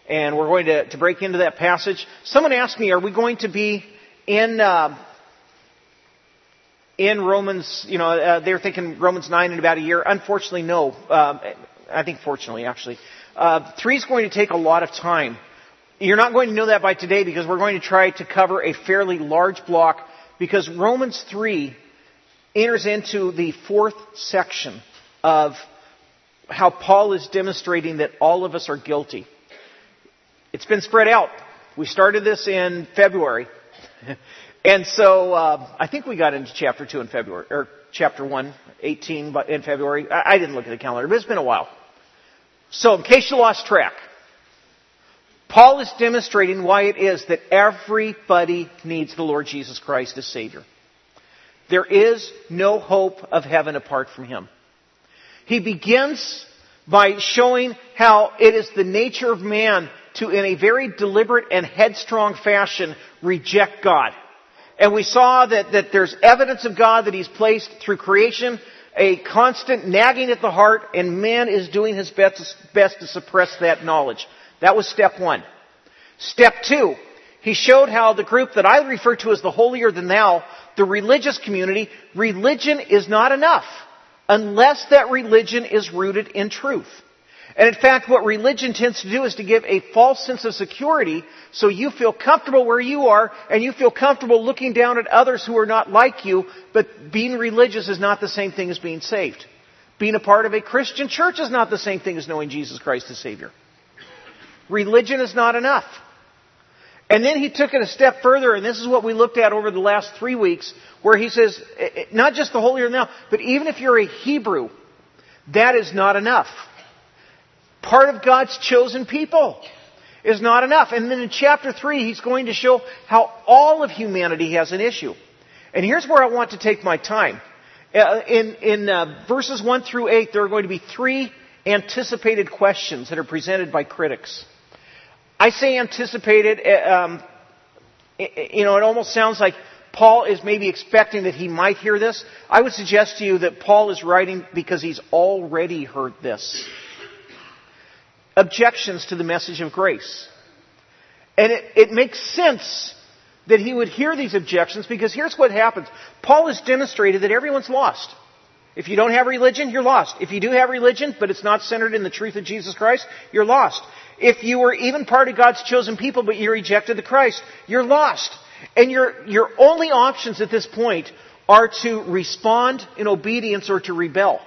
And we're going to break into that passage. Someone asked me, are we going to be in Romans, they're thinking Romans 9 in about a year. Unfortunately, no. I think fortunately, actually. 3 is going to take a lot of time. You're not going to know that by today because we're going to try to cover a fairly large block because Romans 3 enters into the 4th section of how Paul is demonstrating that all of us are guilty. It's been spread out. We started this in February. And so I think we got into chapter 2 in February, or chapter 1, 18 in February. I didn't look at the calendar, but it's been a while. So in case you lost track, Paul is demonstrating why it is that everybody needs the Lord Jesus Christ as Savior. There is no hope of heaven apart from Him. He begins by showing how it is the nature of man to, in a very deliberate and headstrong fashion, reject God. And we saw that there's evidence of God that He's placed through creation, a constant nagging at the heart, and man is doing his best to suppress that knowledge. That was step 1. Step 2, he showed how the group that I refer to as the holier than thou, the religious community, religion is not enough unless that religion is rooted in truth. And in fact, what religion tends to do is to give a false sense of security so you feel comfortable where you are and you feel comfortable looking down at others who are not like you, but being religious is not the same thing as being saved. Being a part of a Christian church is not the same thing as knowing Jesus Christ as Savior. Religion is not enough. And then he took it a step further, and this is what we looked at over the last 3 weeks, where he says, not just the holier than thou, but even if you're a Hebrew, that is not enough. Part of God's chosen people is not enough. And then in chapter 3, he's going to show how all of humanity has an issue. And here's where I want to take my time. In verses 1 through 8, there are going to be 3 anticipated questions that are presented by critics. I say anticipated, it almost sounds like Paul is maybe expecting that he might hear this. I would suggest to you that Paul is writing because he's already heard this. Objections to the message of grace. And it makes sense that he would hear these objections because here's what happens. Paul has demonstrated that everyone's lost. If you don't have religion, you're lost. If you do have religion, but it's not centered in the truth of Jesus Christ, you're lost. If you were even part of God's chosen people, but you rejected the Christ, you're lost. And your only options at this point are to respond in obedience or to rebel.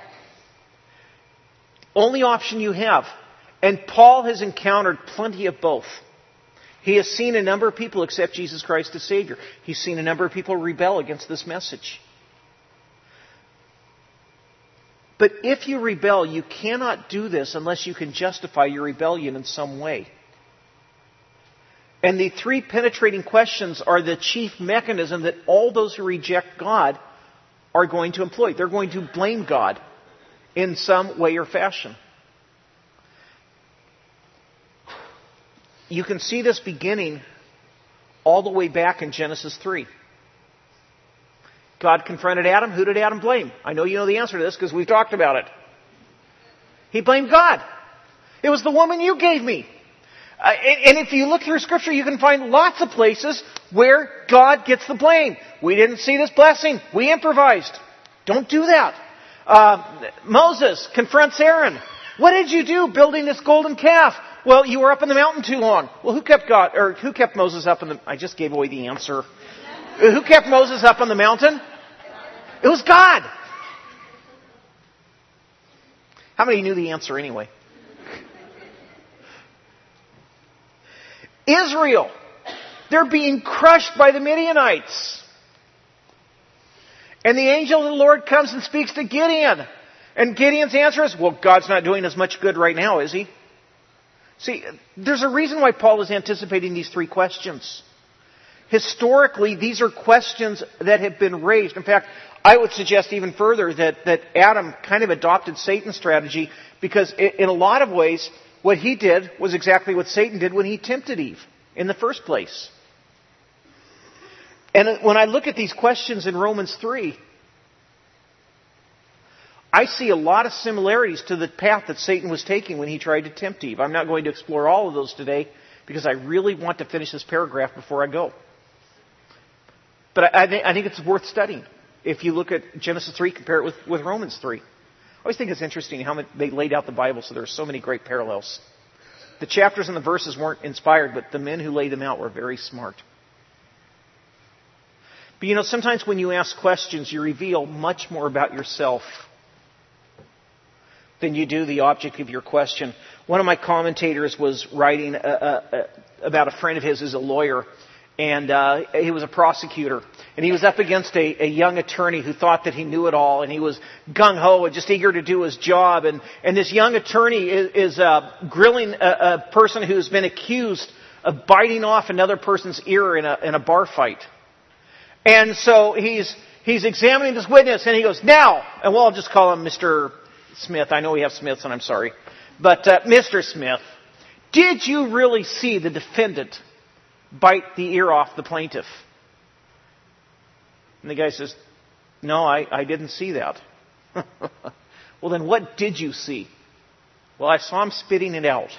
Only option you have. And Paul has encountered plenty of both. He has seen a number of people accept Jesus Christ as Savior. He's seen a number of people rebel against this message. But if you rebel, you cannot do this unless you can justify your rebellion in some way. And the 3 penetrating questions are the chief mechanism that all those who reject God are going to employ. They're going to blame God in some way or fashion. You can see this beginning all the way back in Genesis 3. God confronted Adam. Who did Adam blame? I know you know the answer to this because we've talked about it. He blamed God. It was the woman you gave me. And if you look through Scripture, you can find lots of places where God gets the blame. We didn't see this blessing. We improvised. Don't do that. Moses confronts Aaron. What did you do building this golden calf? Well, you were up in the mountain too long. Well, who kept Moses up in the... I just gave away the answer. Who kept Moses up on the mountain? It was God. How many knew the answer anyway? Israel. They're being crushed by the Midianites. And the angel of the Lord comes and speaks to Gideon. And Gideon's answer is, well, God's not doing as much good right now, is He? See, there's a reason why Paul is anticipating these 3 questions. Historically, these are questions that have been raised. In fact, I would suggest even further that Adam kind of adopted Satan's strategy because in a lot of ways, what he did was exactly what Satan did when he tempted Eve in the first place. And when I look at these questions in Romans 3, I see a lot of similarities to the path that Satan was taking when he tried to tempt Eve. I'm not going to explore all of those today because I really want to finish this paragraph before I go. But I think it's worth studying. If you look at Genesis 3, compare it with Romans 3. I always think it's interesting how they laid out the Bible so there are so many great parallels. The chapters and the verses weren't inspired, but the men who laid them out were very smart. But sometimes when you ask questions, you reveal much more about yourself than you do the object of your question. One of my commentators was writing about a friend of his who's a lawyer, and he was a prosecutor. And he was up against a young attorney who thought that he knew it all, and he was gung-ho and just eager to do his job. And this young attorney is grilling a person who's been accused of biting off another person's ear in a bar fight. And so he's examining this witness, and he goes, "Now," and we'll just call him Mr. Smith. I know we have Smiths, and I'm sorry. But Mr. Smith, did you really see the defendant bite the ear off the plaintiff? And the guy says, "No, I didn't see that." Well, then what did you see? "Well, I saw him spitting it out."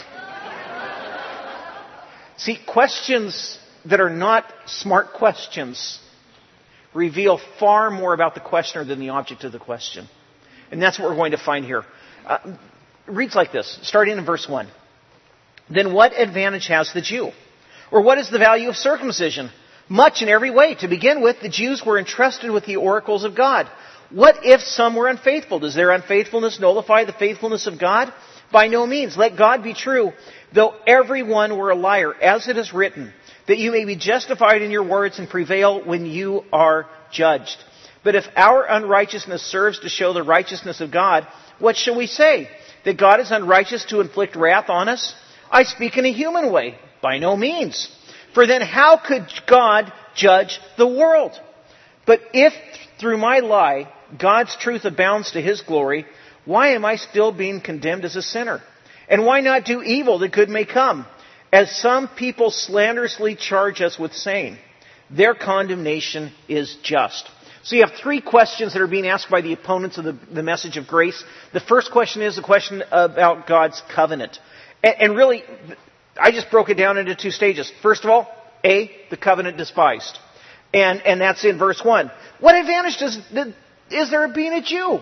See, questions that are not smart questions reveal far more about the questioner than the object of the question. And that's what we're going to find here. It reads like this, starting in verse 1. "Then what advantage has the Jew? Or what is the value of circumcision? Much in every way. To begin with, the Jews were entrusted with the oracles of God. What if some were unfaithful? Does their unfaithfulness nullify the faithfulness of God? By no means. Let God be true, though everyone were a liar, as it is written, that you may be justified in your words and prevail when you are judged. But if our unrighteousness serves to show the righteousness of God, what shall we say? That God is unrighteous to inflict wrath on us? I speak in a human way. By no means. For then how could God judge the world? But if through my lie God's truth abounds to His glory, why am I still being condemned as a sinner? And why not do evil that good may come? As some people slanderously charge us with saying, their condemnation is just." So you have three questions that are being asked by the opponents of the message of grace. The first question is a question about God's covenant. And really, I just broke it down into two stages. First of all, A, the covenant despised. And that's in verse 1. What advantage is there of being a Jew?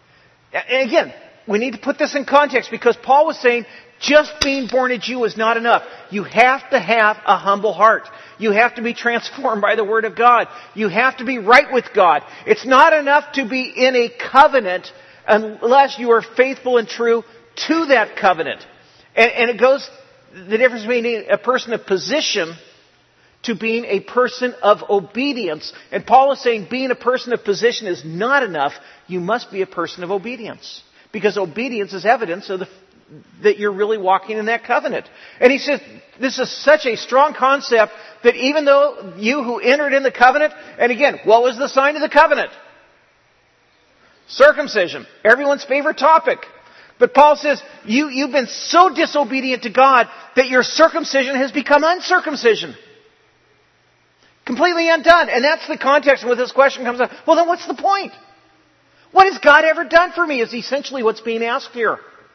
And again, we need to put this in context because Paul was saying just being born a Jew is not enough. You have to have a humble heart. You have to be transformed by the Word of God. You have to be right with God. It's not enough to be in a covenant unless you are faithful and true to that covenant. And it goes the difference between a person of position to being a person of obedience. And Paul is saying being a person of position is not enough. You must be a person of obedience. Because obedience is evidence of that you're really walking in that covenant. And he says this is such a strong concept that even though you who entered in the covenant, and again, what was the sign of the covenant? Circumcision. Everyone's favorite topic. But Paul says, you've been so disobedient to God that your circumcision has become uncircumcision. Completely undone. And that's the context where this question comes up. Well, then what's the point? What has God ever done for me is essentially what's being asked here.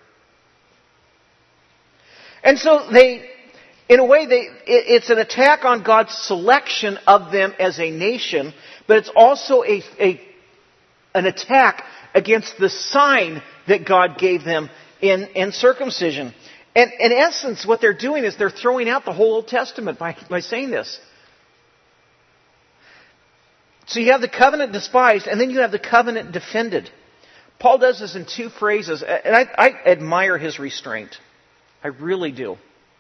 And so in a way, it's an attack on God's selection of them as a nation, but it's also an attack against the sign that God gave them in circumcision. And in essence, what they're doing is they're throwing out the whole Old Testament by saying this. So you have the covenant despised, and then you have the covenant defended. Paul does this in two phrases, and I admire his restraint. I really do.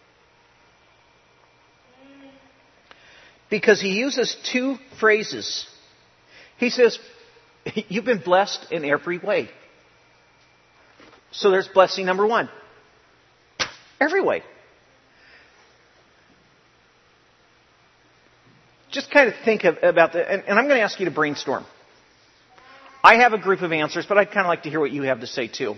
Because he uses two phrases. He says, you've been blessed in every way. So there's blessing number one. Every way. Just kind of think about that, and I'm going to ask you to brainstorm. I have a group of answers, but I'd kind of like to hear what you have to say too.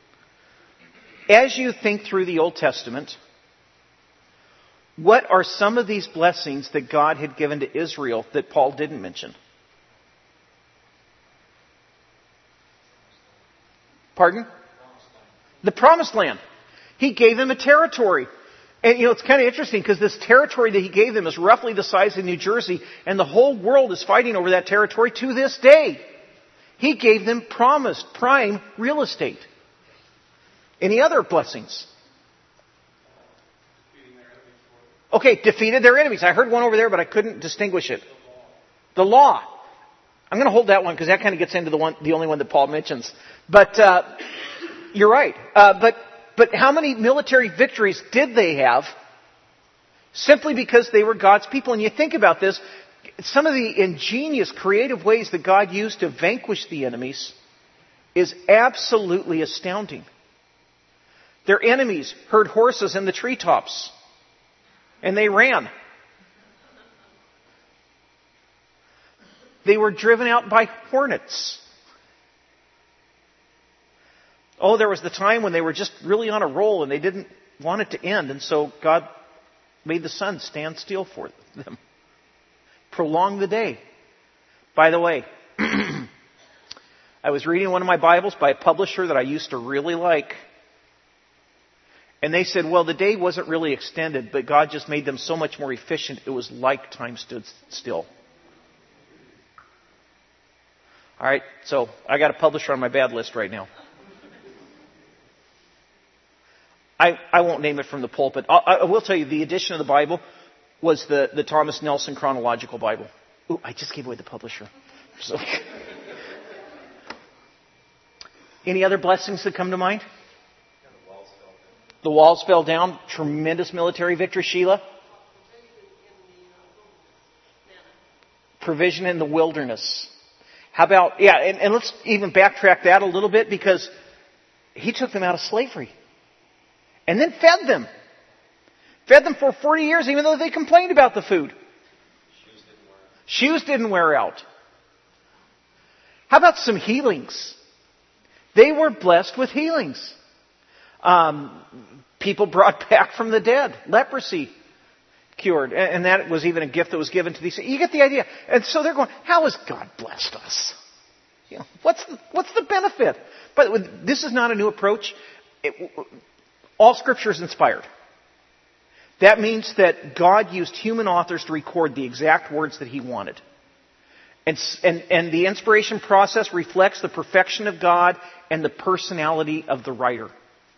As you think through the Old Testament, what are some of these blessings that God had given to Israel that Paul didn't mention? Pardon? The promised land. He gave them a territory. And it's kind of interesting because this territory that he gave them is roughly the size of New Jersey, and the whole world is fighting over that territory to this day. He gave them promised prime real estate. Any other blessings? Okay, defeated their enemies. I heard one over there, but I couldn't distinguish it. The law. I'm going to hold that one because that kind of gets into the only one that Paul mentions. But you're right. But how many military victories did they have simply because they were God's people? And you think about this, some of the ingenious, creative ways that God used to vanquish the enemies is absolutely astounding. Their enemies heard horses in the treetops, and they ran. They were driven out by hornets. Oh, there was the time when they were just really on a roll and they didn't want it to end. And so God made the sun stand still for them. Prolong the day. By the way, I was reading one of my Bibles by a publisher that I used to really like. And they said, well, the day wasn't really extended, but God just made them so much more efficient, it was like time stood still. All right, so I got a publisher on my bad list right now. I won't name it from the pulpit. I will tell you, the edition of the Bible was the Thomas Nelson Chronological Bible. Ooh, I just gave away the publisher. So. Any other blessings that come to mind? The walls fell down. Tremendous military victory. Sheila? Provision in the wilderness. How about, and let's even backtrack that a little bit, because he took them out of slavery. And then fed them. Fed them for 40 years, even though they complained about the food. Shoes didn't wear out. How about some healings? They were blessed with healings. People brought back from the dead. Leprosy cured. And that was even a gift that was given to these. You get the idea. And so they're going, how has God blessed us? What's the benefit? But this is not a new approach. All Scripture is inspired. That means that God used human authors to record the exact words that He wanted. And the inspiration process reflects the perfection of God and the personality of the writer.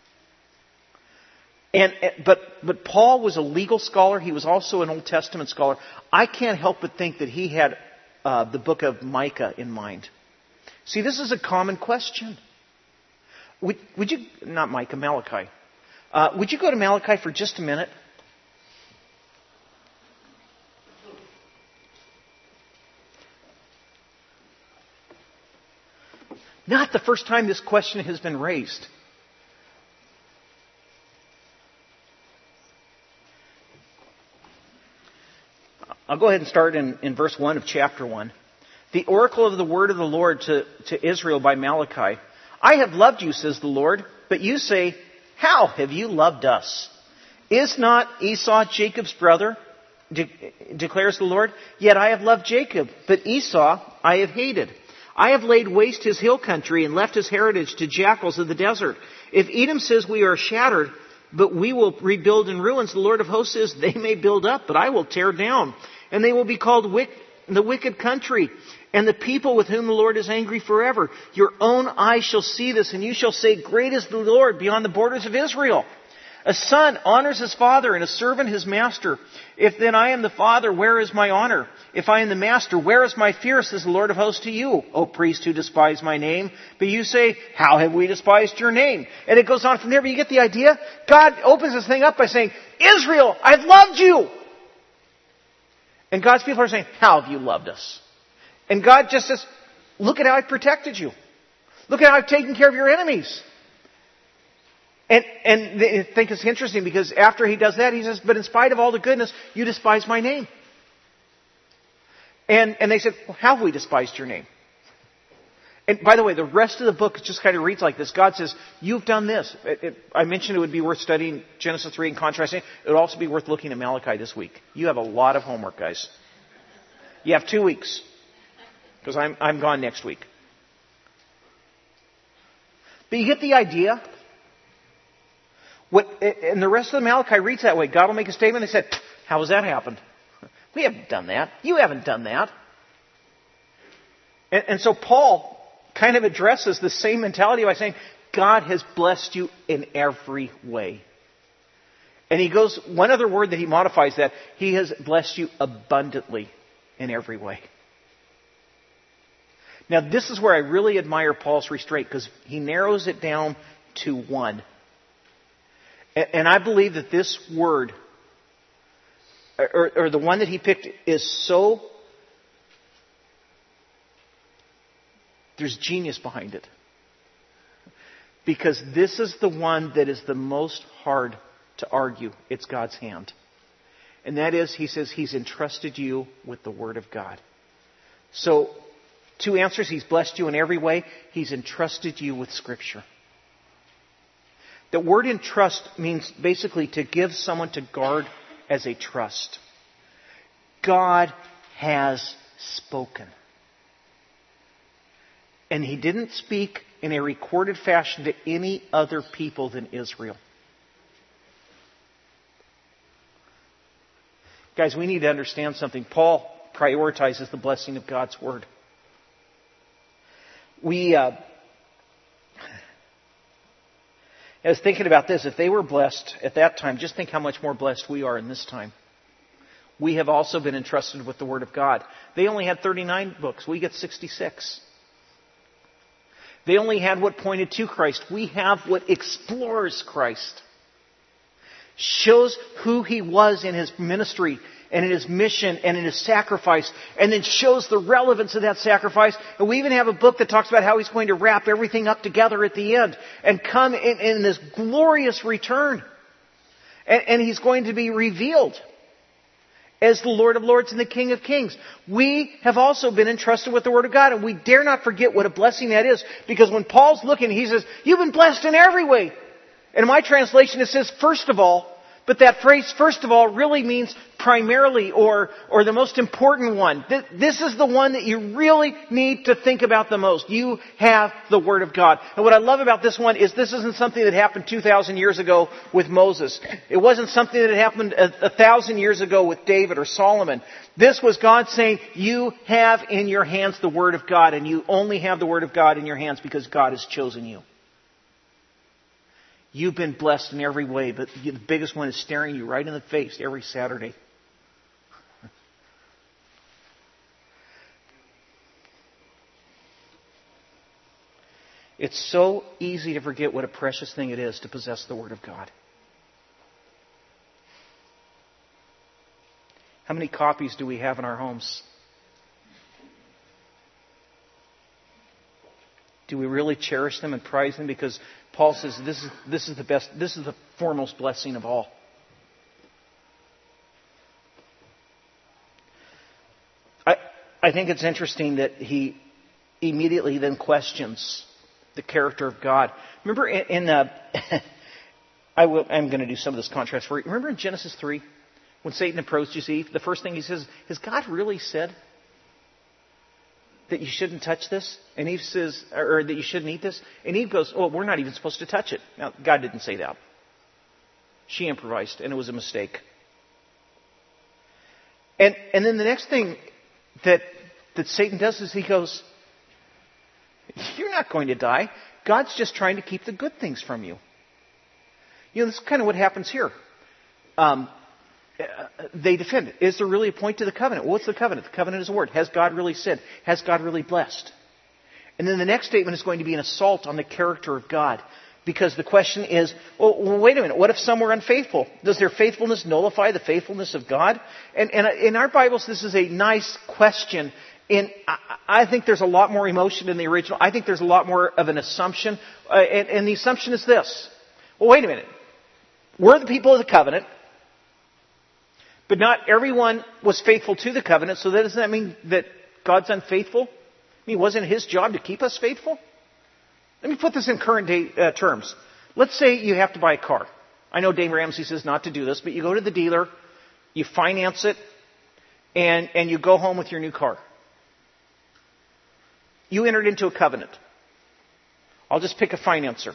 But Paul was a legal scholar. He was also an Old Testament scholar. I can't help but think that he had the book of Micah in mind. See, this is a common question. Would you, not Micah, Malachi. Would you go to Malachi for just a minute? Not the first time this question has been raised. I'll go ahead and start in verse 1 of chapter 1. The oracle of the word of the Lord to Israel by Malachi. I have loved you, says the Lord, but you say, how have you loved us? Is not Esau Jacob's brother, declares the Lord? Yet I have loved Jacob, but Esau I have hated. I have laid waste his hill country and left his heritage to jackals of the desert. If Edom says we are shattered, but we will rebuild in ruins, the Lord of hosts says they may build up, but I will tear down. And they will be called the wicked country, and the people with whom the Lord is angry forever. Your own eyes shall see this, and you shall say, great is the Lord beyond the borders of Israel. A son honors his father, and a servant his master. If then I am the father, where is my honor? If I am the master, where is my fear, says the Lord of hosts to you, O priest who despise my name? But you say, how have we despised your name? And it goes on from there, but you get the idea? God opens this thing up by saying, Israel, I've loved you. And God's people are saying, how have you loved us? And God just says, look at how I've protected you. Look at how I've taken care of your enemies. And I think it's interesting because after he does that, he says, but in spite of all the goodness, you despise my name. And they said, well, how have we despised your name? And by the way, the rest of the book just kind of reads like this. God says, you've done this. I mentioned it would be worth studying Genesis 3 and contrasting. It would also be worth looking at Malachi this week. You have a lot of homework, guys. You have 2 weeks. Because I'm gone next week. But you get the idea? And the rest of the Malachi reads that way. God will make a statement. They said, how has that happened? We haven't done that. You haven't done that. And so Paul kind of addresses the same mentality by saying, God has blessed you in every way. And he goes, one other word that he modifies that, he has blessed you abundantly in every way. Now this is where I really admire Paul's restraint, because he narrows it down to one. And I believe that this word, or the one that he picked, is so, there's genius behind it. Because this is the one that is the most hard to argue. It's God's hand. And that is, he says, he's entrusted you with the Word of God. So, two answers. He's blessed you in every way. He's entrusted you with Scripture. The word entrust means basically to give someone to guard as a trust. God has spoken. And he didn't speak in a recorded fashion to any other people than Israel. Guys, we need to understand something. Paul prioritizes the blessing of God's Word. I was thinking about this. If they were blessed at that time, just think how much more blessed we are in this time. We have also been entrusted with the Word of God. They only had 39 books. We get 66. They only had what pointed to Christ. We have what explores Christ. Shows who He was in His ministry and in His mission and in His sacrifice, and then shows the relevance of that sacrifice. And we even have a book that talks about how He's going to wrap everything up together at the end and come in this glorious return. And He's going to be revealed as the Lord of Lords and the King of Kings. We have also been entrusted with the Word of God, and we dare not forget what a blessing that is, because when Paul's looking, he says, you've been blessed in every way. And in my translation it says, first of all, but that phrase, first of all, really means primarily or the most important one. This is the one that you really need to think about the most. You have the Word of God. And what I love about this one is this isn't something that happened 2,000 years ago with Moses. It wasn't something that happened 1,000 years ago with David or Solomon. This was God saying, you have in your hands the Word of God, and you only have the Word of God in your hands because God has chosen you. You've been blessed in every way, but the biggest one is staring you right in the face every Saturday. It's so easy to forget what a precious thing it is to possess the Word of God. How many copies do we have in our homes? Do we really cherish them and prize them? Because Paul says this is the best, this is the foremost blessing of all. I think it's interesting that he immediately then questions the character of God. Remember I'm going to do some of this contrast for you. Remember in Genesis 3, when Satan approaches Eve, the first thing he says, has God really said that you shouldn't touch this? And Eve says, or that you shouldn't eat this? And Eve goes, oh, we're not even supposed to touch it. Now, God didn't say that. She improvised, and it was a mistake. And then the next thing that Satan does is he goes, you're not going to die. God's just trying to keep the good things from you. You know, this is kind of what happens here. They defend it. Is there really a point to the covenant? Well, what's the covenant? The covenant is a word. Has God really said? Has God really blessed? And then the next statement is going to be an assault on the character of God. Because the question is, well, wait a minute. What if some were unfaithful? Does their faithfulness nullify the faithfulness of God? And in our Bibles, this is a nice question. And I think there's a lot more emotion in the original. I think there's a lot more of an assumption. And the assumption is this. Well, wait a minute. We're the people of the covenant. But not everyone was faithful to the covenant, so doesn't that mean that God's unfaithful? I mean, wasn't it His job to keep us faithful? Let me put this in current day terms. Let's say you have to buy a car. I know Dave Ramsey says not to do this, but you go to the dealer, you finance it, and you go home with your new car. You entered into a covenant. I'll just pick a financer.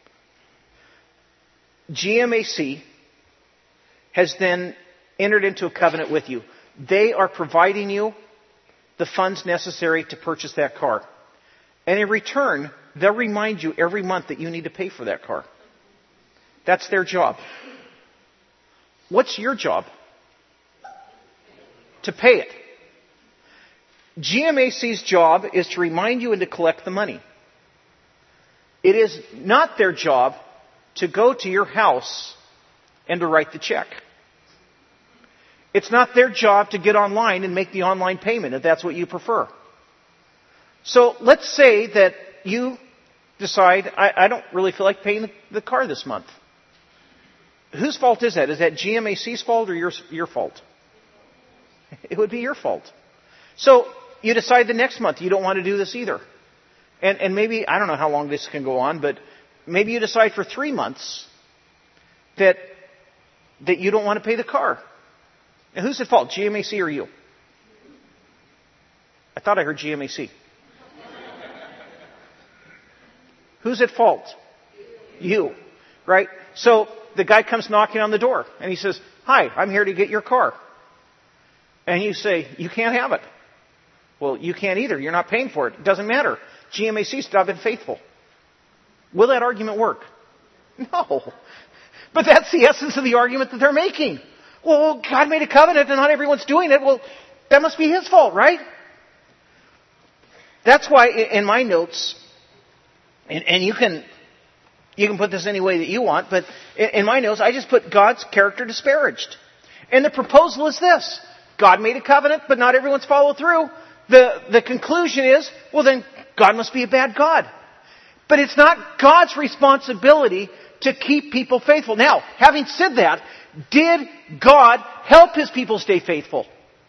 GMAC has then entered into a covenant with you. They are providing you the funds necessary to purchase that car. And in return, they'll remind you every month that you need to pay for that car. That's their job. What's your job? To pay it. GMAC's job is to remind you and to collect the money. It is not their job to go to your house and to write the check. It's not their job to get online and make the online payment if that's what you prefer. So let's say that you decide, I don't really feel like paying the car this month. Whose fault is that? Is that GMAC's fault or your fault? It would be your fault. So you decide the next month you don't want to do this either. And maybe, I don't know how long this can go on, but maybe you decide for 3 months that you don't want to pay the car. And who's at fault, GMAC or you? I thought I heard GMAC. Who's at fault? You, right? So the guy comes knocking on the door and he says, "Hi, I'm here to get your car." And you say, "You can't have it." Well, you can't either. You're not paying for it. It doesn't matter. GMAC's not been faithful. Will that argument work? No. But that's the essence of the argument that they're making. Well, God made a covenant and not everyone's doing it. Well, that must be His fault, right? That's why in my notes, and you can put this any way that you want, but in my notes, I just put God's character disparaged. And the proposal is this. God made a covenant, but not everyone's followed through. The conclusion is, well then, God must be a bad God. But it's not God's responsibility to keep people faithful. Now, having said that, did God help His people stay faithful?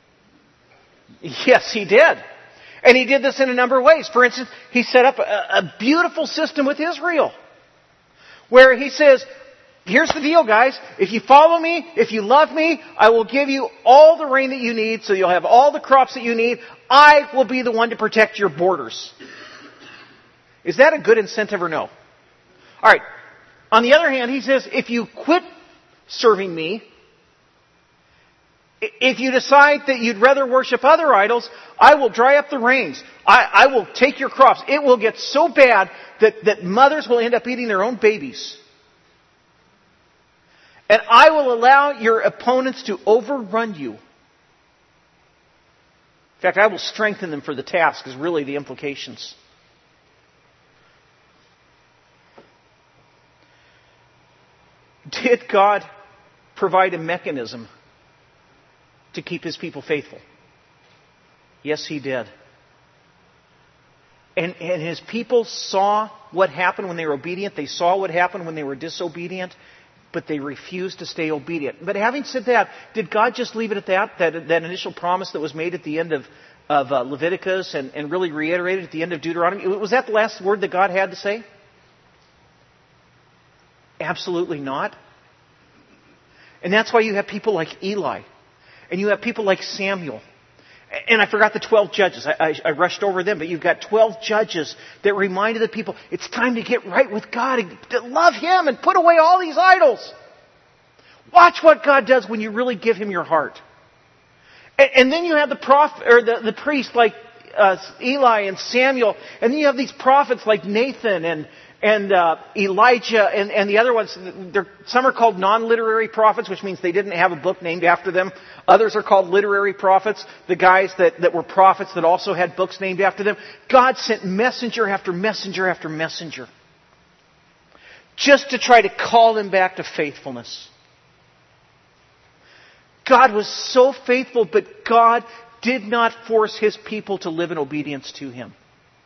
Yes, He did. And He did this in a number of ways. For instance, He set up a beautiful system with Israel, where He says, here's the deal, guys. If you follow me, if you love me, I will give you all the rain that you need, so you'll have all the crops that you need. I will be the one to protect your borders. Is that a good incentive or no? All right. On the other hand, He says, if you quit serving me, if you decide that you'd rather worship other idols, I will dry up the rains. I will take your crops. It will get so bad that mothers will end up eating their own babies. And I will allow your opponents to overrun you. In fact, I will strengthen them for the task, is really the implications. Did God provide a mechanism to keep His people faithful? Yes, He did. And His people saw what happened when they were obedient. They saw what happened when they were disobedient. But they refused to stay obedient. But having said that, did God just leave it at that initial promise that was made at the end of Leviticus and really reiterated at the end of Deuteronomy? Was that the last word that God had to say? Absolutely not. And that's why you have people like Eli. And you have people like Samuel. And I forgot the 12 judges. I rushed over them. But you've got 12 judges that reminded the people, it's time to get right with God and to love Him and put away all these idols. Watch what God does when you really give Him your heart. And then you have the prophet or the priest like Eli and Samuel. And then you have these prophets like Nathan and Elijah and the other ones. Some are called non-literary prophets, which means they didn't have a book named after them. Others are called literary prophets, the guys that were prophets that also had books named after them. God sent messenger after messenger after messenger just to try to call them back to faithfulness. God was so faithful, but God did not force His people to live in obedience to Him.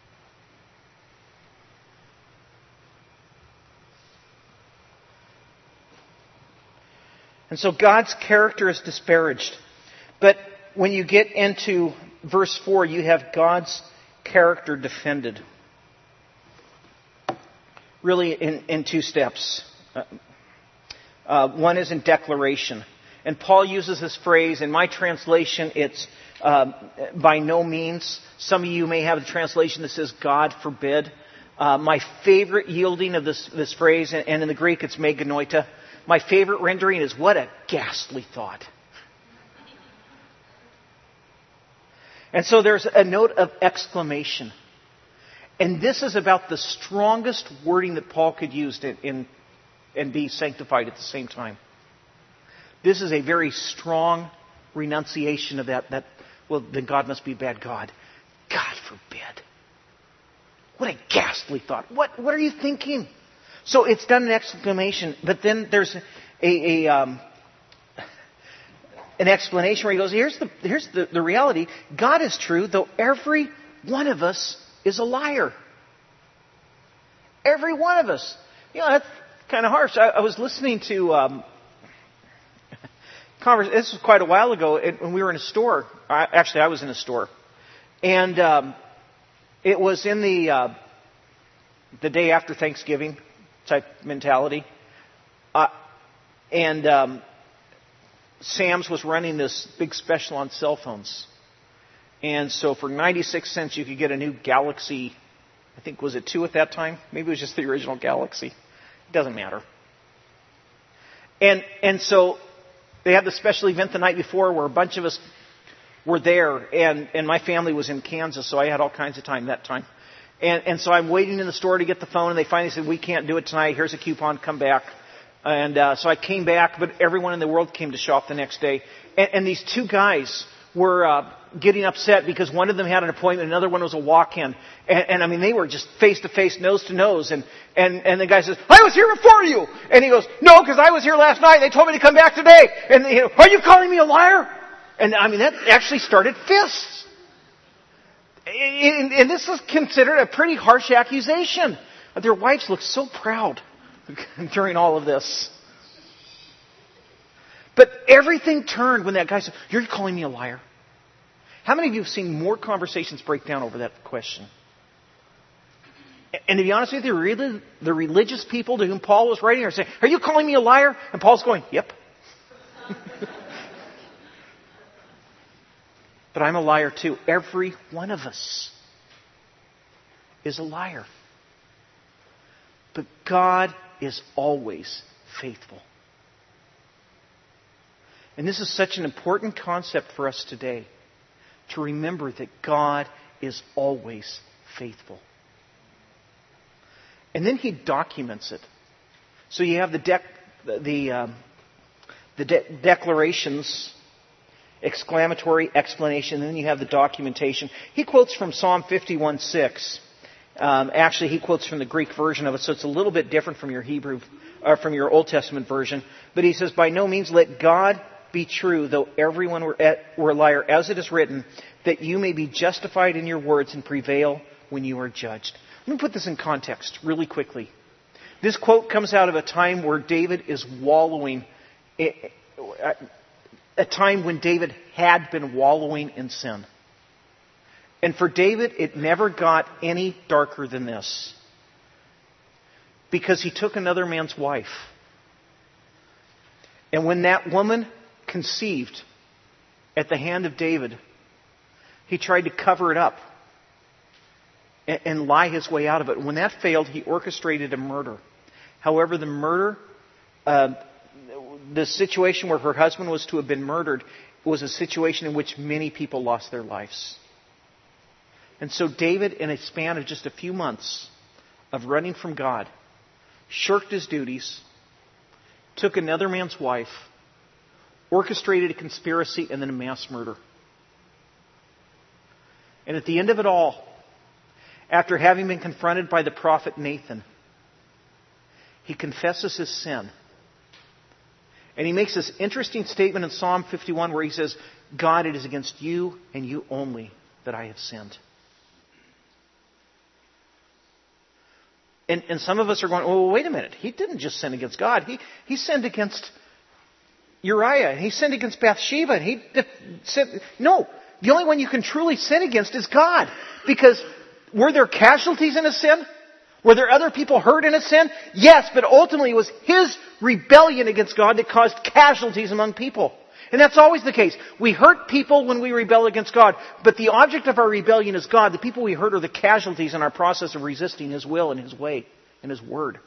And so God's character is disparaged. But when you get into verse 4, you have God's character defended. Really in two steps. One is in declaration. And Paul uses this phrase. In my translation, it's by no means. Some of you may have the translation that says God forbid. My favorite yielding of this phrase, and in the Greek it's meganoita, my favorite rendering is, what a ghastly thought. And so there's a note of exclamation. And this is about the strongest wording that Paul could use and be sanctified at the same time. This is a very strong renunciation of that, well, then God must be a bad God. God forbid. What a ghastly thought. What are you thinking? So it's done in exclamation, but then there's an explanation where he goes, here's the reality. God is true, though every one of us is a liar. Every one of us. That's kind of harsh. I was listening to this was quite a while ago, when we were in a store. Actually, I was in a store. And it was in the day after Thanksgiving type mentality. And Sam's was running this big special on cell phones. And so for 96 cents, you could get a new Galaxy. I think, was it 2 at that time? Maybe it was just the original Galaxy. It doesn't matter. And so they had the special event the night before where a bunch of us were there. And my family was in Kansas, so I had all kinds of time that time. And so I'm waiting in the store to get the phone, and they finally said, we can't do it tonight. Here's a coupon. Come back. And so I came back, but everyone in the world came to shop the next day. And these two guys were getting upset because one of them had an appointment, another one was a walk-in. And I mean, they were just face-to-face, nose-to-nose. And the guy says, I was here before you! And he goes, no, because I was here last night. They told me to come back today. And, are you calling me a liar? And I mean, that actually started fists. And this is considered a pretty harsh accusation. Their wives looked so proud during all of this. But everything turned when that guy said, you're calling me a liar? How many of you have seen more conversations break down over that question? And to be honest with you, really, the religious people to whom Paul was writing are saying, are you calling me a liar? And Paul's going, yep. But I'm a liar too. Every one of us is a liar. But God is always faithful. And this is such an important concept for us today, to remember that God is always faithful. And then He documents it. So you have the declarations, exclamatory, explanation, and then you have the documentation. He quotes from Psalm 51:6. Actually, he quotes from the Greek version of it, so it's a little bit different from your from your Old Testament version. But he says, "By no means let God be true, though everyone were a liar, as it is written, that you may be justified in your words and prevail when you are judged." Let me put this in context really quickly. This quote comes out of a time where David is wallowing, a time when David had been wallowing in sin. And for David, it never got any darker than this. Because he took another man's wife. And when that woman conceived at the hand of David, he tried to cover it up and lie his way out of it. When that failed, he orchestrated a murder. However, the murder, the situation where her husband was to have been murdered, was a situation in which many people lost their lives. And so David, in a span of just a few months of running from God, shirked his duties, took another man's wife, orchestrated a conspiracy, and then a mass murder. And at the end of it all, after having been confronted by the prophet Nathan, he confesses his sin. And he makes this interesting statement in Psalm 51 where he says, God, it is against you and you only that I have sinned. And some of us are going, oh, wait a minute. He didn't just sin against God. He sinned against Uriah. And he sinned against Bathsheba. And he sinned. No, the only one you can truly sin against is God. Because were there casualties in his sin? Were there other people hurt in his sin? Yes, but ultimately it was his rebellion against God that caused casualties among people. And that's always the case. We hurt people when we rebel against God, but the object of our rebellion is God. The people we hurt are the casualties in our process of resisting His will and His way and His Word.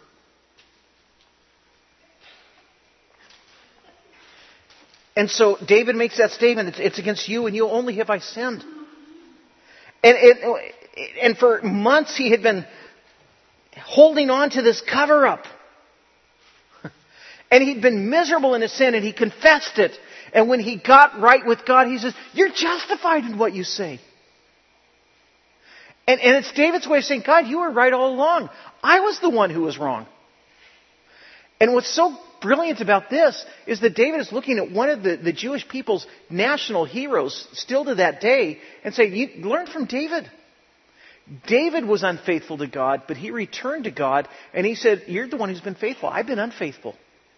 And so David makes that statement, it's against you and you only have I sinned. And for months he had been holding on to this cover-up. And he'd been miserable in his sin and he confessed it. And when he got right with God, he says, you're justified in what you say. And it's David's way of saying, God, you were right all along. I was the one who was wrong. And what's so brilliant about this is that David is looking at one of the Jewish people's national heroes still to that day and saying, you learn from David. David was unfaithful to God, but he returned to God and he said, you're the one who's been faithful. I've been unfaithful.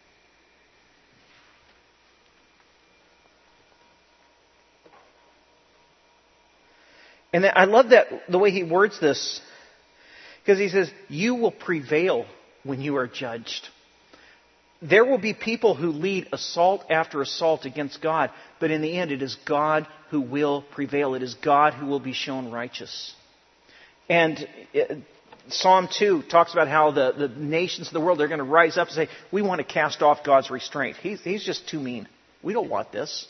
And I love that the way he words this, because he says, you will prevail when you are judged. There will be people who lead assault after assault against God, but in the end it is God who will prevail. It is God who will be shown righteous. And Psalm 2 talks about how the nations of the world, they're going to rise up and say, we want to cast off God's restraint. He's just too mean. We don't want this.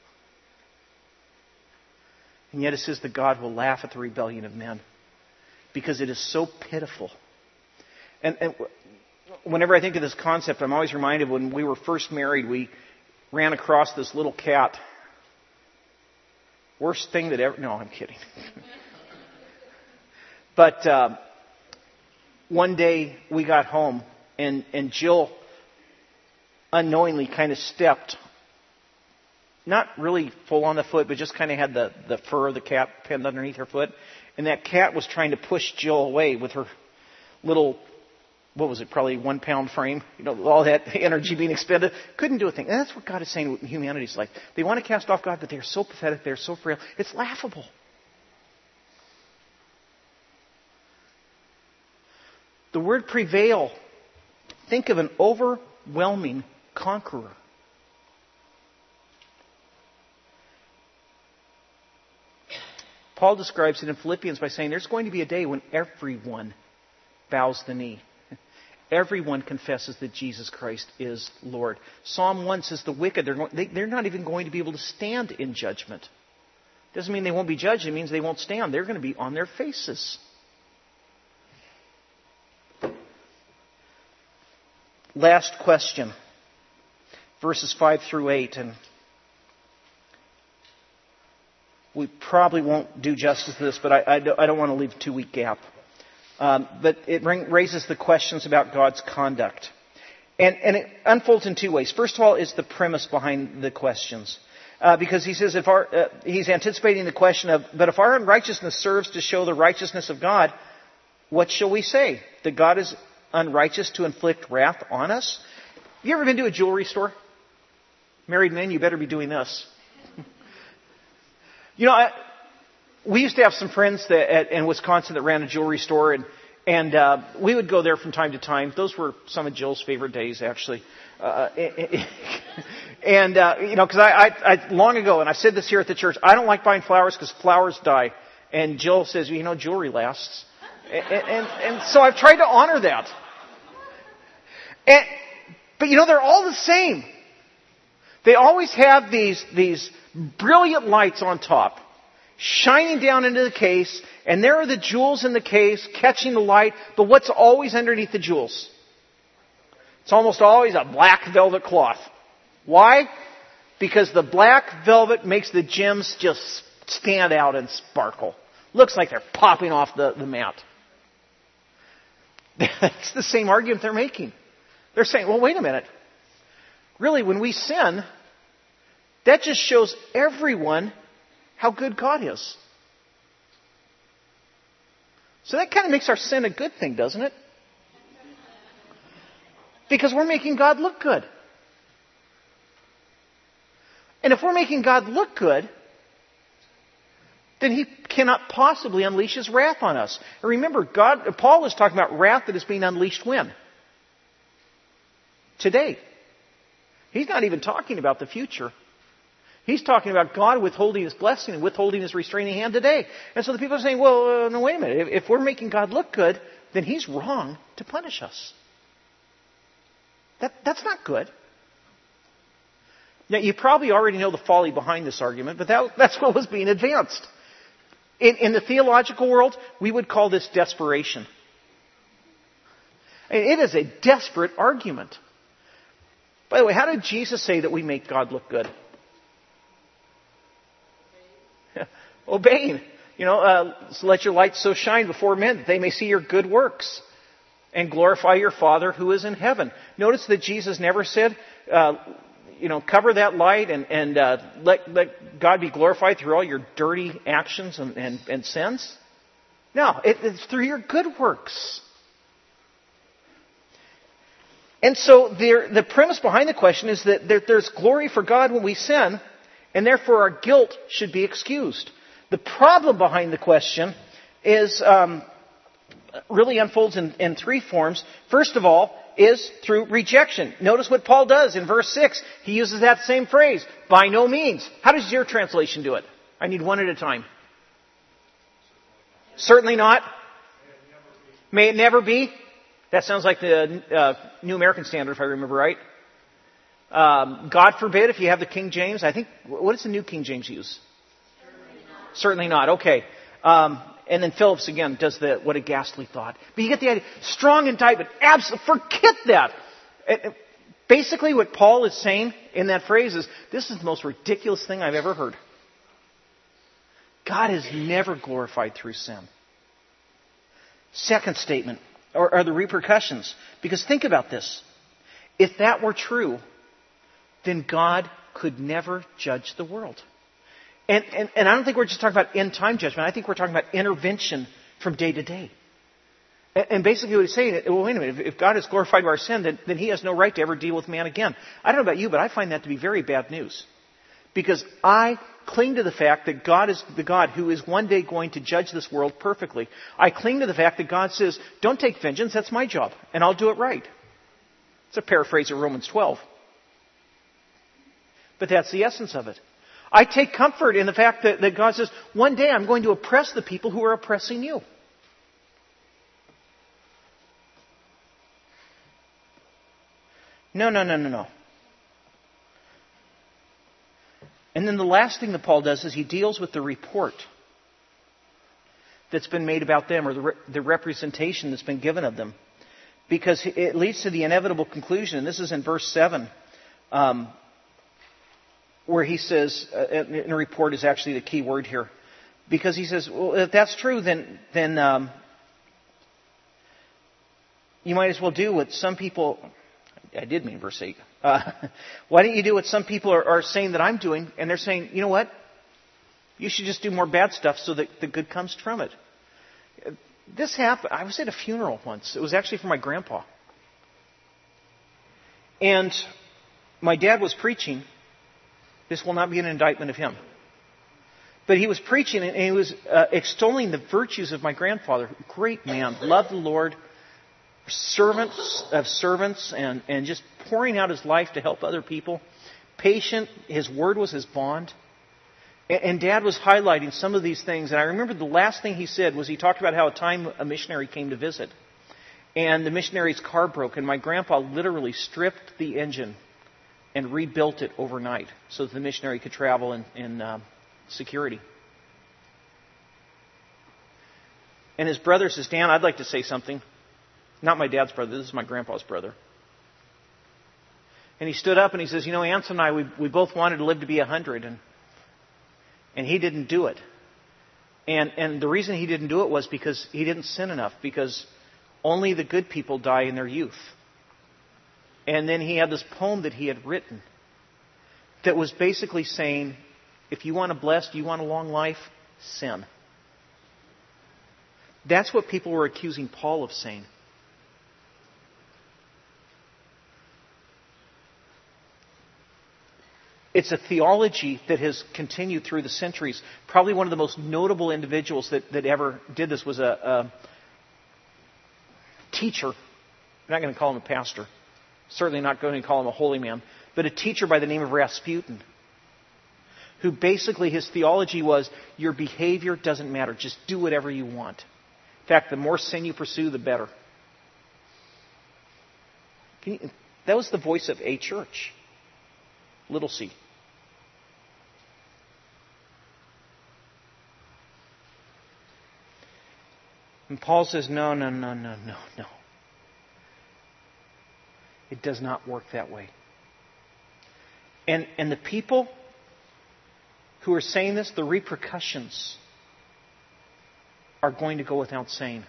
And yet it says that God will laugh at the rebellion of men because it is so pitiful. And whenever I think of this concept, I'm always reminded when we were first married, we ran across this little cat. Worst thing that ever... No, I'm kidding. But one day we got home and Jill unknowingly kind of stepped, not really full on the foot, but just kind of had the fur of the cat pinned underneath her foot. And that cat was trying to push Jill away with her little, what was it, probably 1 pound frame, all that energy being expended. Couldn't do a thing. And that's what God is saying humanity's like. They want to cast off God, but they're so pathetic, they're so frail. It's laughable. The word prevail, think of an overwhelming conqueror. Paul describes it in Philippians by saying there's going to be a day when everyone bows the knee. Everyone confesses that Jesus Christ is Lord. Psalm 1 says the wicked, they're not even going to be able to stand in judgment. Doesn't mean they won't be judged. It means they won't stand. They're going to be on their faces. Last question. Verses 5 through 8. And we probably won't do justice to this, but I don't want to leave a 2-week gap. But it raises the questions about God's conduct. And it unfolds in 2 ways. First of all is the premise behind the questions. Because he says he's anticipating the question of, but if our unrighteousness serves to show the righteousness of God, what shall we say? That God is unrighteous to inflict wrath on us? Have you ever been to a jewelry store? Married men, you better be doing this. We used to have some friends in Wisconsin that ran a jewelry store, and we would go there from time to time. Those were some of Jill's favorite days, actually. Because I long ago, and I've said this here at the church, I don't like buying flowers because flowers die. And Jill says, jewelry lasts. And so I've tried to honor that. But they're all the same. They always have these brilliant lights on top, shining down into the case, and there are the jewels in the case catching the light, but what's always underneath the jewels? It's almost always a black velvet cloth. Why? Because the black velvet makes the gems just stand out and sparkle. Looks like they're popping off the mat. That's the same argument they're making. They're saying, well, wait a minute. Really, when we sin, that just shows everyone how good God is. So that kind of makes our sin a good thing, doesn't it? Because we're making God look good. And if we're making God look good, then He cannot possibly unleash His wrath on us. And remember, Paul is talking about wrath that is being unleashed when? Today. He's not even talking about the future. He's talking about God withholding His blessing and withholding His restraining hand today. And so the people are saying, well, no, wait a minute. If we're making God look good, then He's wrong to punish us. That's not good. Now, you probably already know the folly behind this argument, but that's what was being advanced. In the theological world, we would call this desperation. It is a desperate argument. By the way, how did Jesus say that we make God look good? Obeying. So let your light so shine before men that they may see your good works and glorify your Father who is in heaven. Notice that Jesus never said, cover that light and let God be glorified through all your dirty actions and sins. No, it's through your good works. And so the premise behind the question is that there's glory for God when we sin, and therefore our guilt should be excused. The problem behind the question is really unfolds in three forms. First of all, is through rejection. Notice what Paul does in verse 6. He uses that same phrase, by no means. How does your translation do it? I need one at a time. Certainly not. May it never be. That sounds like the New American Standard, if I remember right. God forbid if you have the King James. I think, what does the New King James use? Certainly not. Okay. And then Phillips again does what a ghastly thought. But you get the idea. Strong indictment. Absolutely. Forget that. Basically what Paul is saying in that phrase is, this is the most ridiculous thing I've ever heard. God is never glorified through sin. Second statement are the repercussions. Because think about this. If that were true, then God could never judge the world. And I don't think we're just talking about end-time judgment. I think we're talking about intervention from day to day. And basically what he's saying, well, wait a minute, if God is glorified by our sin, then He has no right to ever deal with man again. I don't know about you, but I find that to be very bad news. Because I cling to the fact that God is the God who is one day going to judge this world perfectly. I cling to the fact that God says, don't take vengeance, that's my job, and I'll do it right. It's a paraphrase of Romans 12. But that's the essence of it. I take comfort in the fact that God says, one day I'm going to oppress the people who are oppressing you. No. And then the last thing that Paul does is he deals with the report that's been made about them, or the representation that's been given of them. Because it leads to the inevitable conclusion, and this is in verse 7, where he says, and report is actually the key word here, because he says, well, if that's true, then you might as well do what some people, I did mean verse 8, why don't you do what some people are saying that I'm doing, and they're saying, you know what, you should just do more bad stuff so that the good comes from it. This happened, I was at a funeral once, it was actually for my grandpa. And my dad was preaching. This will not be an indictment of him. But he was preaching and he was extolling the virtues of my grandfather. Great man, loved the Lord, servant of servants, and just pouring out his life to help other people. Patient, his word was his bond. And Dad was highlighting some of these things. And I remember the last thing he said was he talked about how a time a missionary came to visit. And the missionary's car broke, and my grandpa literally stripped the engine and rebuilt it overnight so that the missionary could travel in security. And his brother says, Dan, I'd like to say something. Not my dad's brother, this is my grandpa's brother. And he stood up and he says, Anson and I, we both wanted to live to be 100, and he didn't do it. And the reason he didn't do it was because he didn't sin enough, because only the good people die in their youth. And then he had this poem that he had written that was basically saying, if you want a blessed, you want a long life, sin. That's what people were accusing Paul of saying. It's a theology that has continued through the centuries. Probably one of the most notable individuals that ever did this was a teacher. I'm not going to call him a pastor. Certainly not going to call him a holy man. But a teacher by the name of Rasputin, who basically his theology was, your behavior doesn't matter. Just do whatever you want. In fact, the more sin you pursue, the better. That was the voice of a church. Little c. And Paul says, no. It does not work that way. And the people who are saying this, the repercussions are going to go without saying.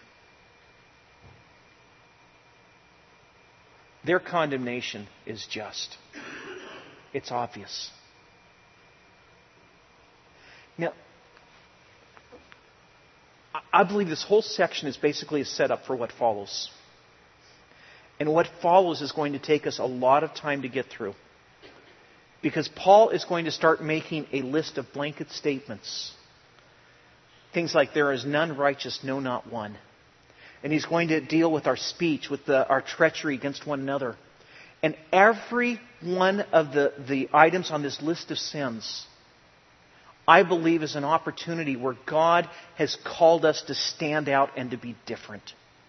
Their condemnation is just. It's obvious. Now, I believe this whole section is basically a setup for what follows. And what follows is going to take us a lot of time to get through. Because Paul is going to start making a list of blanket statements. Things like, there is none righteous, no, not one. And he's going to deal with our speech, with our treachery against one another. And every one of the items on this list of sins, I believe, is an opportunity where God has called us to stand out and to be different.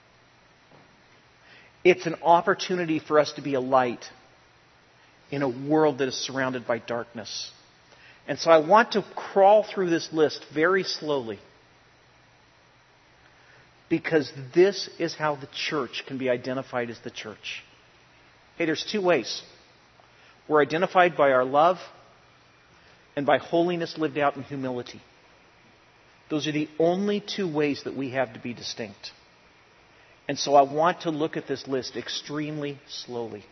It's an opportunity for us to be a light in a world that is surrounded by darkness. And so I want to crawl through this list very slowly, because this is how the church can be identified as the church. Hey, there's two ways. We're identified by our love and by holiness lived out in humility. Those are the only two ways that we have to be distinct. And so I want to look at this list extremely slowly,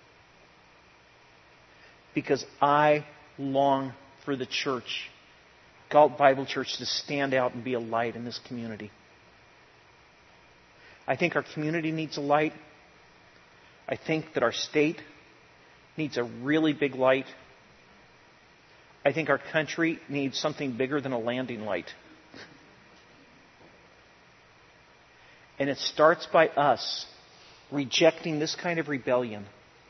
because I long for the church, Galt Bible Church, to stand out and be a light in this community. I think our community needs a light. I think that our state needs a really big light. I think our country needs something bigger than a landing light. And it starts by us rejecting this kind of rebellion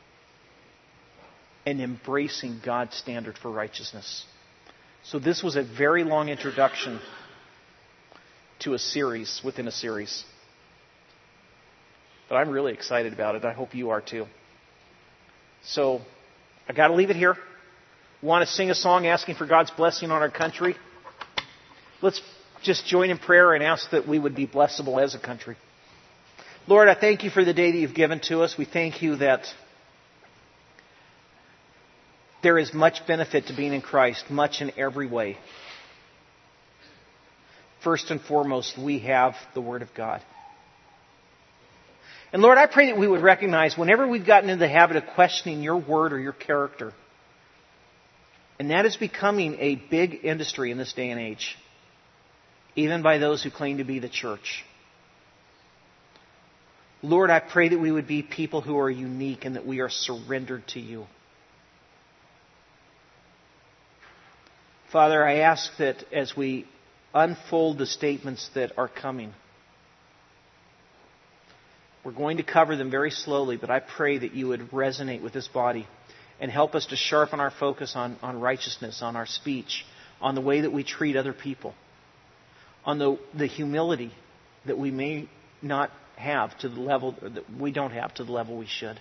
and embracing God's standard for righteousness. So this was a very long introduction to a series within a series. But I'm really excited about it. I hope you are too. So I got to leave it here. Want to sing a song asking for God's blessing on our country? Let's just join in prayer and ask that we would be blessable as a country. Lord, I thank you for the day that you've given to us. We thank you that there is much benefit to being in Christ, much in every way. First and foremost, we have the Word of God. And Lord, I pray that we would recognize whenever we've gotten into the habit of questioning your Word or your character, and that is becoming a big industry in this day and age, even by those who claim to be the church. Lord, I pray that we would be people who are unique and that we are surrendered to you. Father, I ask that as we unfold the statements that are coming, we're going to cover them very slowly, but I pray that you would resonate with this body and help us to sharpen our focus on righteousness, on our speech, on the way that we treat other people, on the humility that we may not have to the level that we don't have to the level we should.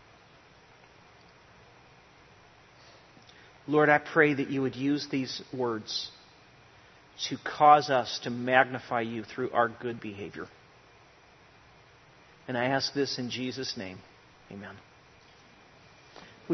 Lord, I pray that you would use these words to cause us to magnify you through our good behavior. And I ask this in Jesus' name. Amen.